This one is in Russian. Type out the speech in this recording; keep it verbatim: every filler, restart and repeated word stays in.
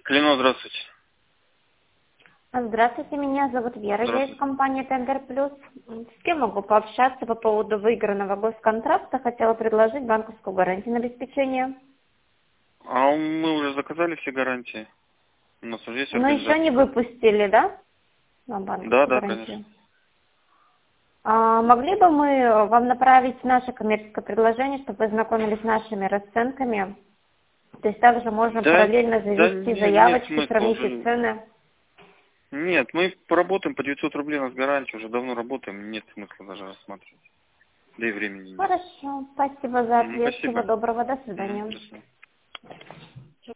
Клино, здравствуйте. Здравствуйте, меня зовут Вера, я из компании Тендер Плюс. С кем могу пообщаться по поводу выигранного госконтракта? Хотела предложить банковскую гарантию на обеспечение. А мы уже заказали все гарантии. У нас уже есть Но еще не организация. выпустили, да? На банковскую Да, да, гарантию. конечно. А могли бы мы вам направить наше коммерческое предложение, чтобы вы знакомились с нашими расценками? То есть также можно Да, параллельно да завести не- нет заявочки, смысла сравните уже. цены. Нет, мы поработаем по девятьсот рублей у нас гарантия, уже давно работаем, нет смысла даже рассматривать. Да и времени нет. Хорошо, спасибо за Мгм, ответ. Всего спасибо. доброго, до Мгм, свидания. до свидания.